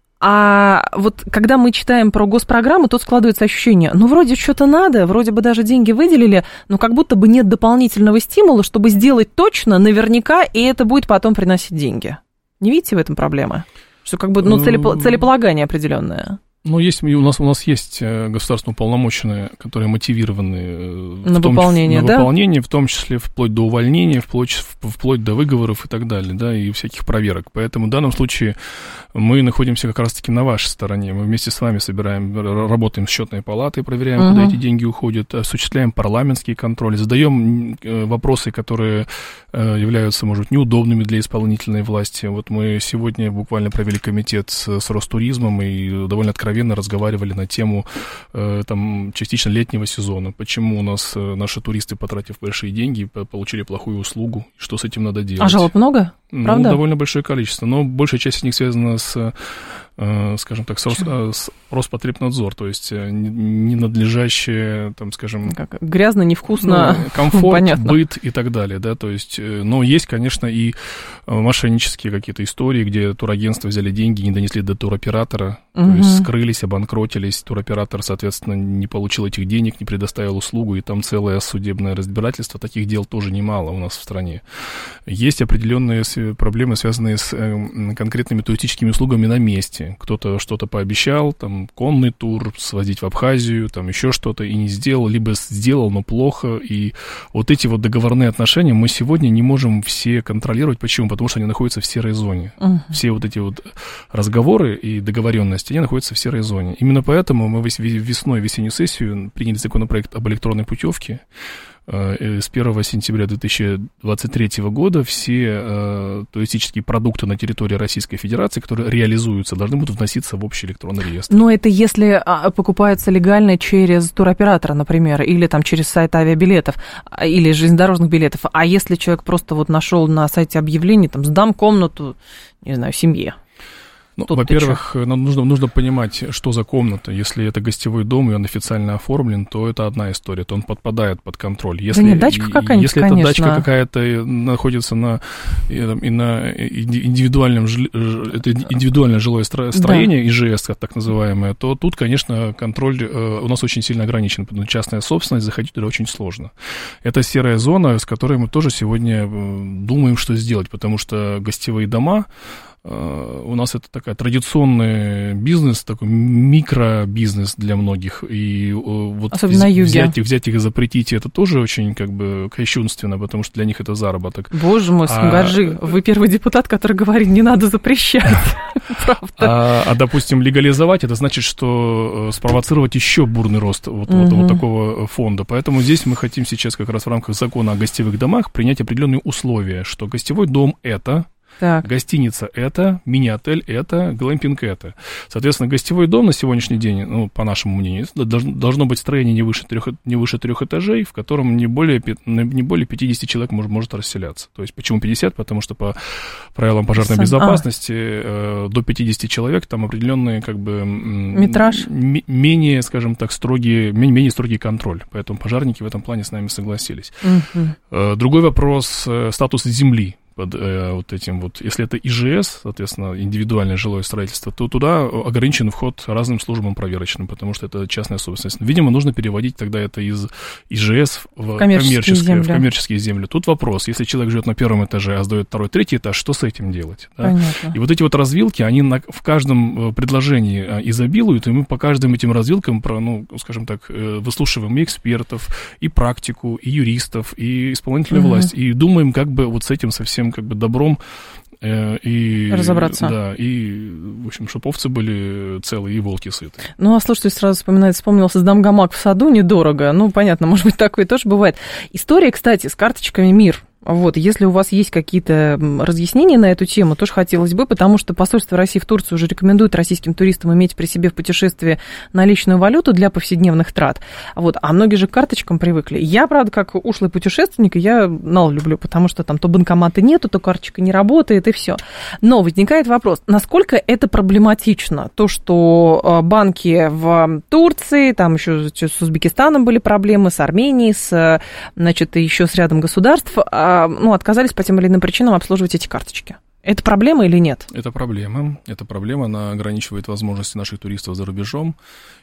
[SPEAKER 2] А вот когда мы читаем про госпрограмму, тут складывается ощущение, ну, вроде что-то надо, вроде бы даже деньги выделили, но как будто бы нет дополнительного стимула, чтобы сделать точно, наверняка, и это будет потом приносить деньги. Не видите в этом проблемы? Что как бы, ну, целепо- целеполагание определенное.
[SPEAKER 3] Ну, есть, у нас, у нас есть государственные уполномоченные, которые мотивированы
[SPEAKER 2] на,
[SPEAKER 3] в том,
[SPEAKER 2] выполнение,
[SPEAKER 3] на
[SPEAKER 2] да?
[SPEAKER 3] выполнение, в том числе вплоть до увольнения, вплоть, вплоть до выговоров и так далее, да, и всяких проверок. Поэтому в данном случае мы находимся как раз-таки на вашей стороне. Мы вместе с вами собираем, работаем с счетной палатой, проверяем, uh-huh. куда эти деньги уходят, осуществляем парламентский контроль, задаем вопросы, которые являются, может быть, неудобными для исполнительной власти. Вот мы сегодня буквально провели комитет с, с Ростуризмом и довольно откровенно откровенно разговаривали на тему э, там, частично летнего сезона. Почему у нас э, наши туристы, потратив большие деньги, получили плохую услугу, что с этим надо делать.
[SPEAKER 2] А жалоб много? Правда?
[SPEAKER 3] Ну, довольно большое количество, но большая часть из них связана с, э, скажем так, с, Рос, э, с Роспотребнадзор, то есть ненадлежащее, там, скажем...
[SPEAKER 2] Как, грязно, невкусно,
[SPEAKER 3] ну, комфорт,
[SPEAKER 2] понятно.
[SPEAKER 3] Быт и так далее, да, то есть, но есть, конечно, и мошеннические какие-то истории, где турагентства взяли деньги, не донесли до туроператора, угу. то есть скрылись, обанкротились, туроператор, соответственно, не получил этих денег, не предоставил услугу, и там целое судебное разбирательство, таких дел тоже немало у нас в стране. Есть определенные проблемы, связанные с э, конкретными туристическими услугами на месте. Кто-то что-то пообещал, там, конный тур, свозить в Абхазию, там, еще что-то, и не сделал, либо сделал, но плохо, и вот эти вот договорные отношения мы сегодня не можем все контролировать. Почему? Потому что они находятся в серой зоне. Uh-huh. Все вот эти вот разговоры и договоренности, они находятся в серой зоне. Именно поэтому мы весной, весеннюю сессию приняли законопроект об электронной путевке. С первого сентября две тысячи двадцать третьего года все э, туристические продукты на территории Российской Федерации, которые реализуются, должны будут вноситься в общий электронный реестр.
[SPEAKER 2] Но это если покупается легально через туроператора, например, или там через сайт авиабилетов, или железнодорожных билетов. А если человек просто вот нашел на сайте объявление, там, сдам комнату, не знаю, семье.
[SPEAKER 3] Ну, во-первых, нам нужно, нужно понимать, что за комната. Если это гостевой дом, и он официально оформлен, то это одна история, то он подпадает под контроль. Если,
[SPEAKER 2] да нет, дачка какая-нибудь,
[SPEAKER 3] если
[SPEAKER 2] конечно.
[SPEAKER 3] эта дачка какая-то находится на, и, и на индивидуальном, это индивидуальное жилое строение, да. И жэ эс, так называемое, то тут, конечно, контроль у нас очень сильно ограничен, потому что частная собственность, заходить туда очень сложно. Это серая зона, с которой мы тоже сегодня думаем, что сделать, потому что гостевые дома, у нас это такой традиционный бизнес, такой микробизнес для многих. И вот
[SPEAKER 2] особенно на юге.
[SPEAKER 3] Взять их, взять их и запретить, это тоже очень как бы кощунственно, потому что для них это заработок.
[SPEAKER 2] Боже мой, Смгажи, а... вы первый депутат, который говорит, не надо запрещать. Правда.
[SPEAKER 3] А, а, допустим, легализовать, это значит, что спровоцировать еще бурный рост вот, угу. вот, вот такого фонда. Поэтому здесь мы хотим сейчас как раз в рамках закона о гостевых домах принять определенные условия, что гостевой дом – это... Так. Гостиница это, мини-отель это, глэмпинг это. Соответственно, гостевой дом на сегодняшний день, ну, по нашему мнению, должно быть строение не выше трех, не выше трех этажей, в котором не более, не более пятьдесят человек может, может расселяться. То есть, почему пятьдесят? Потому что по правилам пожарной Сам. безопасности а. до пятидесяти человек там определенный, как бы...
[SPEAKER 2] Метраж?
[SPEAKER 3] М- менее, скажем так, строгий, менее строгий контроль. Поэтому пожарники в этом плане с нами согласились. Угу. Другой вопрос — статус земли. Под э, вот этим вот, если это и жэ эс, соответственно, индивидуальное жилое строительство, то туда ограничен вход разным службам проверочным, потому что это частная собственность. Видимо, нужно переводить тогда это из и жэ эс в коммерческие, в коммерческие земли. Тут вопрос, если человек живет на первом этаже, а сдает второй, третий этаж, что с этим делать? Да? И вот эти вот развилки, они на, в каждом предложении изобилуют, и мы по каждым этим развилкам, про, ну, скажем так, выслушиваем и экспертов, и практику, и юристов, и исполнительную угу. власть, и думаем, как бы вот с этим совсем как бы добром э, и...
[SPEAKER 2] разобраться.
[SPEAKER 3] Да, и, в общем, чтобы овцы были целые и волки сыты.
[SPEAKER 2] Ну, а слушайте, сразу вспоминается, вспомнился, сдам гамак в саду, недорого. Ну, понятно, может быть, такое тоже бывает. История, кстати, с карточками МИР. Вот, если у вас есть какие-то разъяснения на эту тему, тоже хотелось бы, потому что посольство России в Турции уже рекомендует российским туристам иметь при себе в путешествии наличную валюту для повседневных трат. Вот, а многие же к карточкам привыкли. Я, правда, как ушлый путешественник, я нал люблю, потому что там то банкомата нету, то карточка не работает, и все. Но возникает вопрос, насколько это проблематично, то, что банки в Турции, там еще с Узбекистаном были проблемы, с Арменией, с, значит, еще с рядом государств, ну, отказались по тем или иным причинам обслуживать эти карточки. Это проблема или нет?
[SPEAKER 3] Это проблема. Это проблема, она ограничивает возможности наших туристов за рубежом.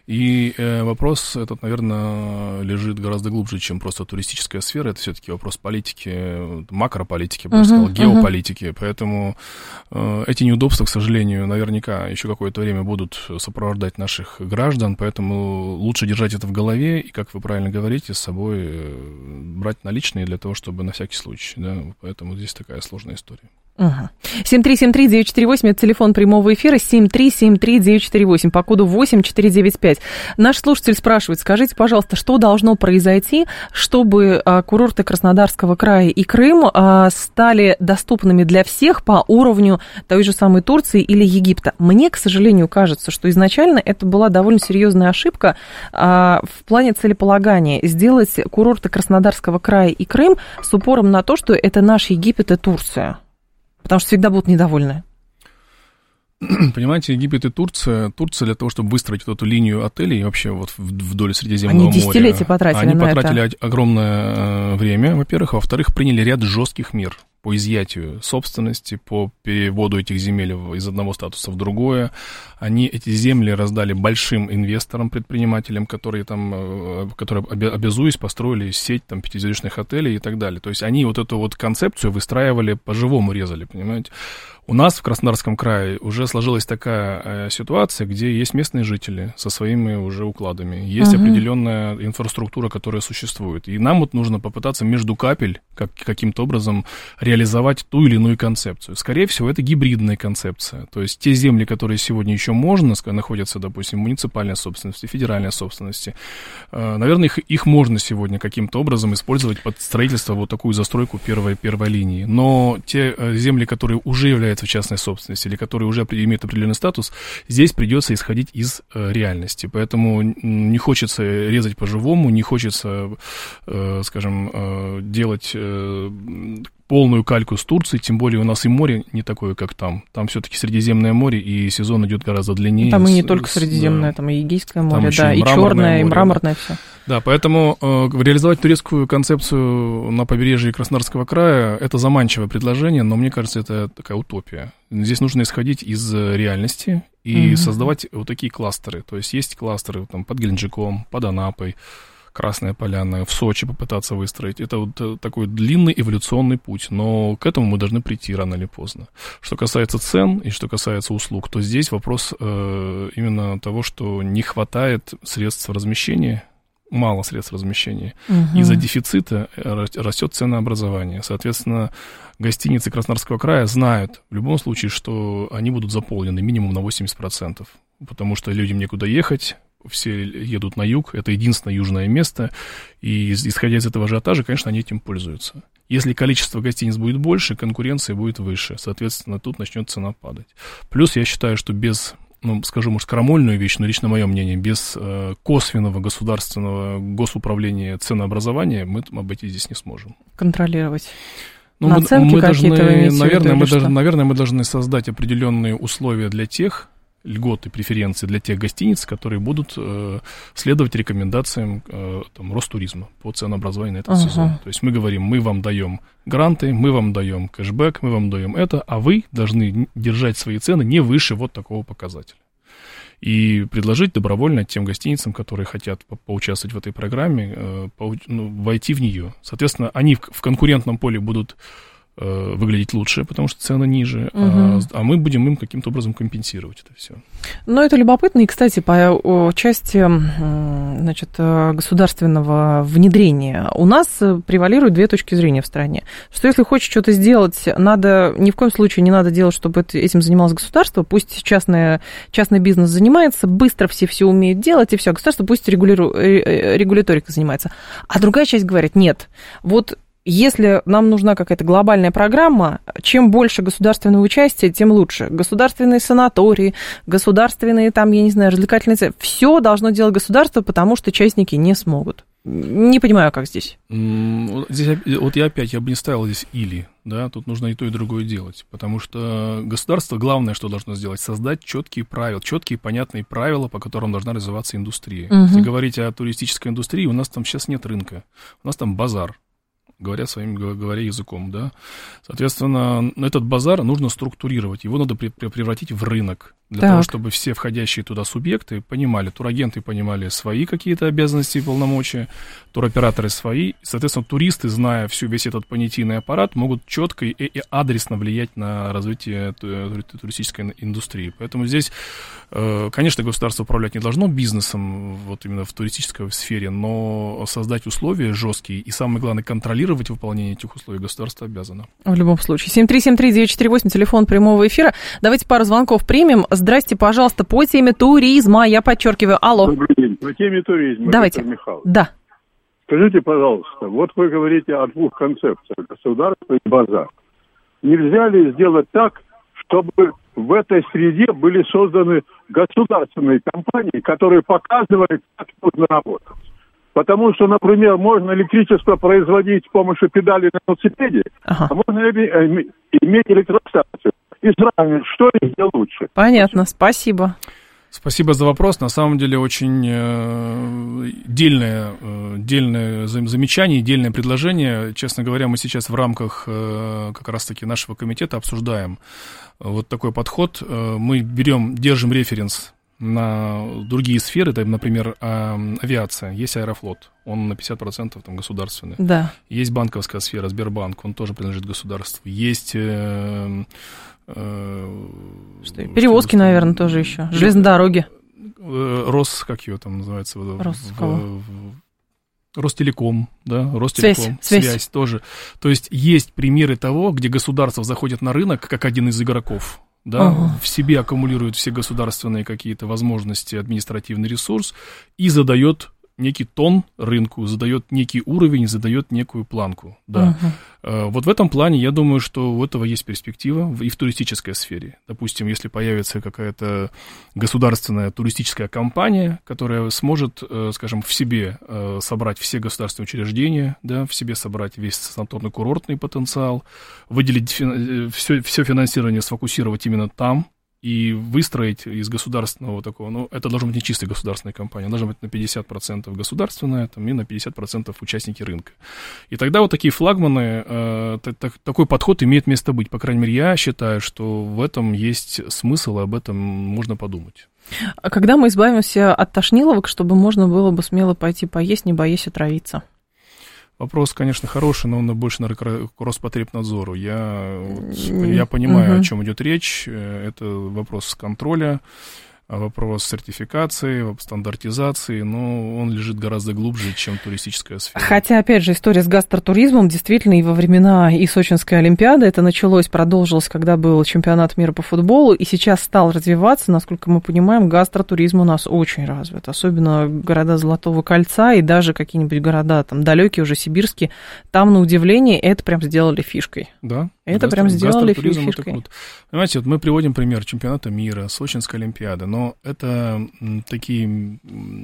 [SPEAKER 3] И э, вопрос этот, наверное, лежит гораздо глубже, чем просто туристическая сфера. Это все-таки вопрос политики, макрополитики, я бы uh-huh, сказал, геополитики. Uh-huh. Поэтому э, эти неудобства, к сожалению, наверняка еще какое-то время будут сопровождать наших граждан. Поэтому лучше держать это в голове и, как вы правильно говорите, с собой э, брать наличные для того, чтобы на всякий случай. Да? Поэтому здесь такая сложная история.
[SPEAKER 2] Угу. семь три семь три девять четыре восемь, это телефон прямого эфира, семь три семь три девять четыре восемь, по коду восемь четыре девять пять. Наш слушатель спрашивает, скажите, пожалуйста, что должно произойти, чтобы а, курорты Краснодарского края и Крым а, стали доступными для всех по уровню той же самой Турции или Египта? Мне, к сожалению, кажется, что изначально это была довольно серьезная ошибка а, в плане целеполагания. Сделать курорты Краснодарского края и Крым с упором на то, что это наш Египет и Турция. Потому что всегда будут недовольны.
[SPEAKER 3] Понимаете, Египет и Турция, Турция для того, чтобы выстроить вот эту линию отелей вообще вот вдоль Средиземного моря.
[SPEAKER 2] Они десятилетия потратили
[SPEAKER 3] Они
[SPEAKER 2] на
[SPEAKER 3] потратили
[SPEAKER 2] это.
[SPEAKER 3] огромное время, во-первых. А во-вторых, приняли ряд жестких мер по изъятию собственности, по переводу этих земель из одного статуса в другое. Они эти земли раздали большим инвесторам, предпринимателям, которые там, которые обязуясь, построили сеть там пятизвездочных отелей и так далее. То есть они вот эту вот концепцию выстраивали, по-живому резали, понимаете. У нас в Краснодарском крае уже сложилась такая ситуация, где есть местные жители со своими уже укладами, есть uh-huh. определенная инфраструктура, которая существует. И нам вот нужно попытаться между капель как, каким-то образом реализовать ту или иную концепцию. Скорее всего, это гибридная концепция. То есть те земли, которые сегодня еще можно, находятся, допустим, в муниципальной собственности, федеральной собственности, наверное, их, их можно сегодня каким-то образом использовать под строительство, вот такую застройку первой, первой линии. Но те земли, которые уже являются в частной собственности или которые уже имеют определенный статус, здесь придется исходить из э, реальности. Поэтому не хочется резать по-живому, не хочется, э, скажем, э, делать э, полную кальку с Турцией, тем более у нас и море не такое, как там. Там все-таки Средиземное море, и сезон идет гораздо длиннее.
[SPEAKER 2] Там и не
[SPEAKER 3] с,
[SPEAKER 2] только Средиземное,
[SPEAKER 3] да,
[SPEAKER 2] там и Эгейское море,
[SPEAKER 3] да,
[SPEAKER 2] и, и черное,
[SPEAKER 3] море,
[SPEAKER 2] и мраморное
[SPEAKER 3] да.
[SPEAKER 2] все.
[SPEAKER 3] Да, поэтому э, реализовать турецкую концепцию на побережье Краснодарского края — это заманчивое предложение, но мне кажется, это такая утопия. Здесь нужно исходить из реальности и mm-hmm. создавать вот такие кластеры. То есть есть кластеры там, под Геленджиком, под Анапой, Красная Поляна, в Сочи попытаться выстроить. Это вот такой длинный эволюционный путь, но к этому мы должны прийти рано или поздно. Что касается цен и что касается услуг, то здесь вопрос э, именно того, что не хватает средств размещения, мало средств размещения. Угу. Из-за дефицита растет ценообразование. Соответственно, гостиницы Краснодарского края знают в любом случае, что они будут заполнены минимум на восемьдесят процентов, потому что людям некуда ехать, все едут на юг, это единственное южное место, и исходя из этого ажиотажа, конечно, они этим пользуются. Если количество гостиниц будет больше, конкуренция будет выше, соответственно, тут начнет цена падать. Плюс я считаю, что без, ну, скажу, может, крамольную вещь, но лично мое мнение, без э, косвенного государственного госуправления ценообразования мы обойти здесь не сможем.
[SPEAKER 2] Контролировать.
[SPEAKER 3] Ну,
[SPEAKER 2] Наценки
[SPEAKER 3] мы, мы
[SPEAKER 2] какие-то
[SPEAKER 3] должны,
[SPEAKER 2] вы имеете в виду,
[SPEAKER 3] наверное, мы
[SPEAKER 2] или
[SPEAKER 3] должны,
[SPEAKER 2] что?
[SPEAKER 3] наверное, мы должны создать определенные условия для тех, льготы, преференции для тех гостиниц, которые будут э, следовать рекомендациям э, там, Ростуризма по ценообразованию на этот uh-huh. сезон. То есть мы говорим, мы вам даем гранты, мы вам даем кэшбэк, мы вам даем это, а вы должны держать свои цены не выше вот такого показателя. И предложить добровольно тем гостиницам, которые хотят по- поучаствовать в этой программе, э, по- ну, войти в нее. Соответственно, они в, в конкурентном поле будут выглядеть лучше, потому что цены ниже, угу. а, а мы будем им каким-то образом компенсировать это все.
[SPEAKER 2] Ну, это любопытно, и, кстати, по части, значит, государственного внедрения у нас превалируют две точки зрения в стране. Что если хочешь что-то сделать, надо, ни в коем случае не надо делать, чтобы этим занималось государство, пусть частное, частный бизнес занимается, быстро все все умеют делать, и все, государство пусть регулиру, регуляторика занимается. А другая часть говорит, нет, вот если нам нужна какая-то глобальная программа, чем больше государственного участия, тем лучше. Государственные санатории, государственные, там, я не знаю, развлекательные центры, все должно делать государство, потому что частники не смогут. Не понимаю, как здесь.
[SPEAKER 3] Здесь вот я опять, я бы не ставил здесь или, да, тут нужно и то, и другое делать, потому что государство главное, что должно сделать, создать четкие правила, четкие понятные правила, по которым должна развиваться индустрия. Угу. Если говорить о туристической индустрии, у нас там сейчас нет рынка, у нас там базар. Говоря своим, говоря языком, да. Соответственно, этот базар нужно структурировать, его надо превратить в рынок. Для
[SPEAKER 2] так.
[SPEAKER 3] того, чтобы все входящие туда субъекты понимали, турагенты понимали свои какие-то обязанности и полномочия, туроператоры свои. Соответственно, туристы, зная всю, весь этот понятийный аппарат, могут четко и, и адресно влиять на развитие туристической индустрии. Поэтому здесь, конечно, государство управлять не должно бизнесом вот именно в туристической сфере, но создать условия жесткие и, самое главное, контролировать выполнение этих условий государство обязано.
[SPEAKER 2] В любом случае. семь три семь три девять четыре восемь, телефон прямого эфира. Давайте пару звонков примем. Здрасте, пожалуйста, по теме туризма, я подчеркиваю. Алло.
[SPEAKER 4] Добрый день. По теме туризма.
[SPEAKER 2] Давайте.
[SPEAKER 4] Виктор Михайлович.
[SPEAKER 2] Да.
[SPEAKER 4] Скажите, пожалуйста, вот вы говорите о двух концепциях, государство и базар. Нельзя ли сделать так, чтобы в этой среде были созданы государственные компании, которые показывают, как нужно работать? Потому что, например, можно электричество производить с помощью педали на велосипеде, ага. а можно иметь электростанцию. И сравнивать, что из них лучше.
[SPEAKER 2] Понятно, спасибо.
[SPEAKER 3] Спасибо за вопрос. На самом деле очень э, дельное, э, дельное замечание, дельное предложение. Честно говоря, мы сейчас в рамках э, как раз-таки нашего комитета обсуждаем вот такой подход. Э, мы берем, держим референс на другие сферы, там, например, авиация. Есть Аэрофлот, он на пятьдесят процентов там, государственный.
[SPEAKER 2] Да.
[SPEAKER 3] Есть банковская сфера, Сбербанк, он тоже принадлежит государству. Есть... Э,
[SPEAKER 2] Что, перевозки, что, наверное, тоже еще. Железные дороги.
[SPEAKER 3] Рос, как ее там называется?
[SPEAKER 2] Рос,
[SPEAKER 3] в,
[SPEAKER 2] кого?
[SPEAKER 3] В, Ростелеком, да, Ростелеком,
[SPEAKER 2] связь,
[SPEAKER 3] связь.
[SPEAKER 2] связь
[SPEAKER 3] тоже. То есть есть примеры того, где государство заходит на рынок как один из игроков, да, ага. в себе аккумулирует все государственные какие-то возможности, административный ресурс и задает некий тон рынку, задает некий уровень, задает некую планку, да. Uh-huh. Вот в этом плане, я думаю, что у этого есть перспектива и в туристической сфере. Допустим, если появится какая-то государственная туристическая компания, которая сможет, скажем, в себе собрать все государственные учреждения, да, в себе собрать весь санаторно-курортный потенциал, выделить все, все финансирование, сфокусировать именно там, и выстроить из государственного такого, ну, это должна быть не чистая государственная компания, должна быть на пятьдесят процентов государственная, там, и на пятьдесят процентов участники рынка. И тогда вот такие флагманы, э, так, такой подход имеет место быть. По крайней мере, я считаю, что в этом есть смысл, и об этом можно подумать.
[SPEAKER 2] А когда мы избавимся от тошниловок, чтобы можно было бы смело пойти поесть, не боясь отравиться?
[SPEAKER 3] Вопрос, конечно, хороший, но он больше, наверное, к Роспотребнадзору. Я, вот, я понимаю, угу. о чем идет речь. Это вопрос контроля, вопрос сертификации, стандартизации, но он лежит гораздо глубже, чем туристическая сфера.
[SPEAKER 2] Хотя, опять же, история с гастротуризмом действительно и во времена и Сочинской Олимпиады это началось, продолжилось, когда был чемпионат мира по футболу, и сейчас стал развиваться, насколько мы понимаем, гастротуризм у нас очень развит, особенно города Золотого кольца и даже какие-нибудь города там далекие, уже сибирские, там, на удивление, это прям сделали фишкой.
[SPEAKER 3] Да.
[SPEAKER 2] Это
[SPEAKER 3] гастро,
[SPEAKER 2] прям сделали фишкой.
[SPEAKER 3] Это круто. Понимаете, вот мы приводим пример чемпионата мира, Сочинской Олимпиады, но это такие,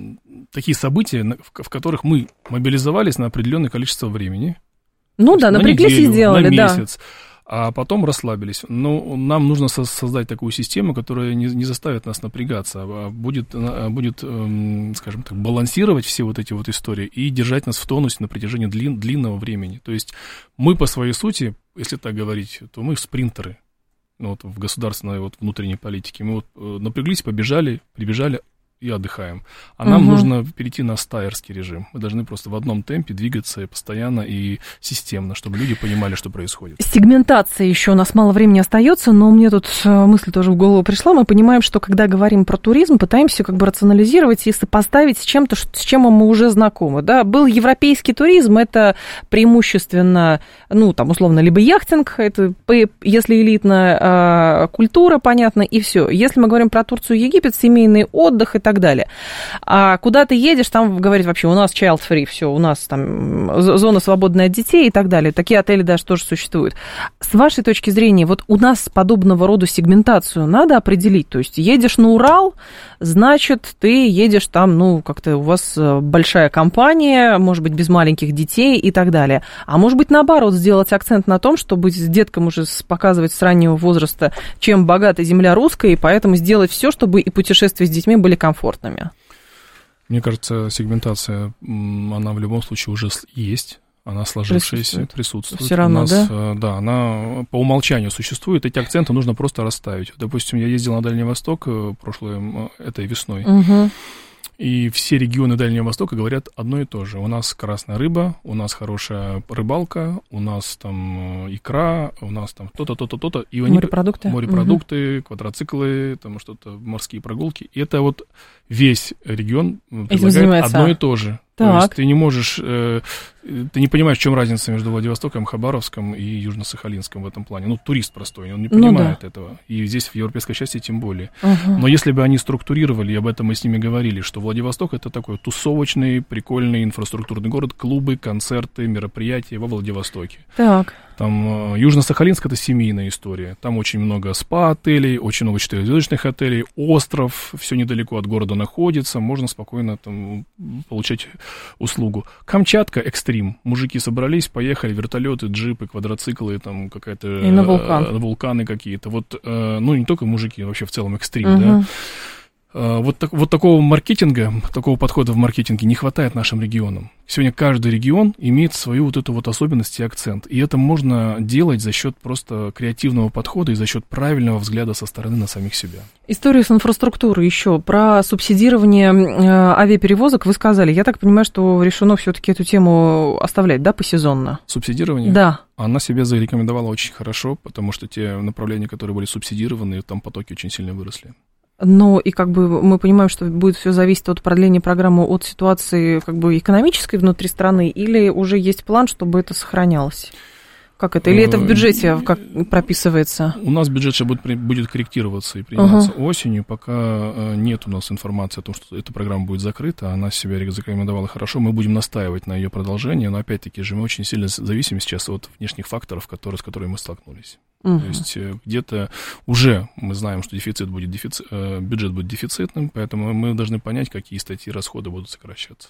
[SPEAKER 3] такие события, в которых мы мобилизовались на определенное количество времени.
[SPEAKER 2] Ну да,
[SPEAKER 3] на
[SPEAKER 2] напряглись
[SPEAKER 3] неделю,
[SPEAKER 2] и сделали,
[SPEAKER 3] на месяц,
[SPEAKER 2] да.
[SPEAKER 3] А потом расслабились. Но нам нужно создать такую систему, которая не, не заставит нас напрягаться, а будет, будет, скажем так, балансировать все вот эти вот истории и держать нас в тонусе на протяжении длин, длинного времени. То есть мы по своей сути, если так говорить, то мы спринтеры. Ну, вот в государственной вот, внутренней политике. Мы вот напряглись, побежали, прибежали и отдыхаем. А нам угу. нужно перейти на стайерский режим. Мы должны просто в одном темпе двигаться постоянно и системно, чтобы люди понимали, что происходит.
[SPEAKER 2] Сегментация еще, у нас мало времени остается, но мне тут мысль тоже в голову пришла. Мы понимаем, что когда говорим про туризм, пытаемся как бы рационализировать и сопоставить с чем-то, с чем мы уже знакомы. Да? Был европейский туризм, это преимущественно, ну, там, условно, либо яхтинг, это, если элитная культура, понятно, и все. Если мы говорим про Турцию, Египет, семейный отдых и так далее. А куда ты едешь, там говорить вообще, у нас child free, все, у нас там зона свободная от детей и так далее. Такие отели даже тоже существуют. С вашей точки зрения, вот у нас подобного рода сегментацию надо определить. То есть едешь на Урал, значит, ты едешь там, ну, как-то у вас большая компания, может быть, без маленьких детей и так далее. А может быть, наоборот, сделать акцент на том, чтобы с деткам уже показывать с раннего возраста, чем богата земля русская, и поэтому сделать все, чтобы и путешествия с детьми были комфортными. Комфортными.
[SPEAKER 3] Мне кажется, сегментация, она в любом случае уже есть. Она сложившаяся,
[SPEAKER 2] присутствует.
[SPEAKER 3] присутствует.
[SPEAKER 2] Все равно,
[SPEAKER 3] у нас,
[SPEAKER 2] да?
[SPEAKER 3] Да, она по умолчанию существует, эти акценты нужно просто расставить. Допустим, я ездил на Дальний Восток прошлой, этой весной,
[SPEAKER 2] угу.
[SPEAKER 3] и все регионы Дальнего Востока говорят одно и то же. У нас красная рыба, у нас хорошая рыбалка, у нас там икра, у нас там то-то, то-то, то-то. И они,
[SPEAKER 2] морепродукты.
[SPEAKER 3] Морепродукты, угу. квадроциклы, там что-то, морские прогулки. И это вот весь регион предлагает одно и то же.
[SPEAKER 2] Так.
[SPEAKER 3] То есть ты не можешь, э, ты не понимаешь, в чем разница между Владивостоком, Хабаровском и Южно-Сахалинском в этом плане. Ну, турист простой, он не понимает ну, да. этого. И здесь, в европейской части, тем более. Uh-huh. Но если бы они структурировали, и об этом мы с ними говорили, что Владивосток — это такой тусовочный, прикольный инфраструктурный город, клубы, концерты, мероприятия во Владивостоке.
[SPEAKER 2] Так.
[SPEAKER 3] Там Южно-Сахалинск — это семейная история. Там очень много спа-отелей, очень много четырехзвездочных отелей, остров, все недалеко от города находится, можно спокойно там получать услугу. Камчатка — экстрим. Мужики собрались, поехали, вертолеты, джипы, квадроциклы, там какая-то...
[SPEAKER 2] И на вулкан.
[SPEAKER 3] Э, вулканы какие-то. Вот, э, ну, не только мужики, вообще в целом экстрим,
[SPEAKER 2] угу.
[SPEAKER 3] да. Вот, так, вот такого маркетинга, такого подхода в маркетинге не хватает нашим регионам. Сегодня каждый регион имеет свою вот эту вот особенность и акцент. И это можно делать за счет просто креативного подхода и за счет правильного взгляда со стороны на самих себя.
[SPEAKER 2] Историю с инфраструктурой еще. Про субсидирование авиаперевозок вы сказали. Я так понимаю, что решено все-таки эту тему оставлять, да, посезонно?
[SPEAKER 3] Субсидирование?
[SPEAKER 2] Да.
[SPEAKER 3] Она себя зарекомендовала очень хорошо, потому что те направления, которые были субсидированы, там потоки очень сильно выросли.
[SPEAKER 2] Но и как бы мы понимаем, что будет все зависеть от продления программы, от ситуации как бы экономической внутри страны, или уже есть план, чтобы это сохранялось? Как это? Или это в бюджете как прописывается?
[SPEAKER 3] У нас бюджет сейчас будет, будет корректироваться и приниматься uh-huh. осенью. Пока нет у нас информации о том, что эта программа будет закрыта. Она себя зарекомендовала хорошо. Мы будем настаивать на ее продолжении. Но опять-таки же мы очень сильно зависим сейчас от внешних факторов, которые, с которыми мы столкнулись. Uh-huh. То есть где-то уже мы знаем, что дефицит будет дефицит, бюджет будет дефицитным, поэтому мы должны понять, какие статьи расхода будут сокращаться.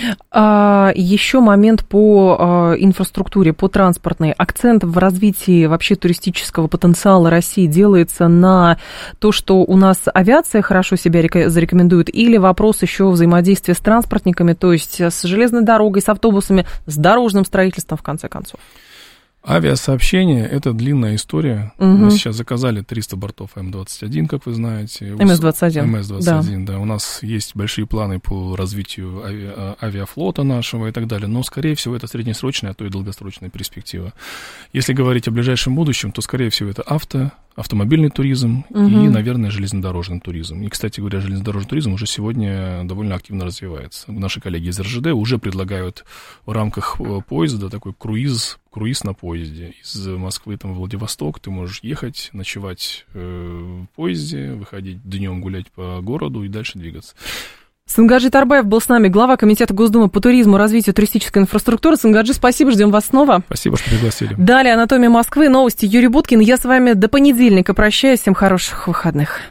[SPEAKER 2] А, еще момент по а, инфраструктуре, по транспортной. Акцент в развитии вообще туристического потенциала России делается на то, что у нас авиация хорошо себя зарекомендует, или вопрос еще взаимодействия с транспортниками, то есть с железной дорогой, с автобусами, с дорожным строительством, в конце концов?
[SPEAKER 3] Авиасообщение — это длинная история. Угу. Мы сейчас заказали триста бортов эм двадцать один, как вы знаете.
[SPEAKER 2] эм эс двадцать один.
[SPEAKER 3] эм эс двадцать один, да. да. У нас есть большие планы по развитию ави... авиафлота нашего и так далее, но, скорее всего, это среднесрочная, а то и долгосрочная перспектива. Если говорить о ближайшем будущем, то, скорее всего, это авто, автомобильный туризм угу. и, наверное, железнодорожный туризм. И, кстати говоря, железнодорожный туризм уже сегодня довольно активно развивается. Наши коллеги из эр жэ дэ уже предлагают в рамках поезда такой круиз, круиз на поезде. Из Москвы там, в Владивосток ты можешь ехать, ночевать э, в поезде, выходить днем гулять по городу и дальше двигаться.
[SPEAKER 2] Сангаджи Тарбаев был с нами, глава Комитета Госдумы по туризму и развитию туристической инфраструктуры. Сангаджи, спасибо, ждем вас снова.
[SPEAKER 3] Спасибо, что пригласили.
[SPEAKER 2] Далее «Анатомия Москвы», новости, Юрий Буткин. Я с вами до понедельника прощаюсь. Всем хороших выходных.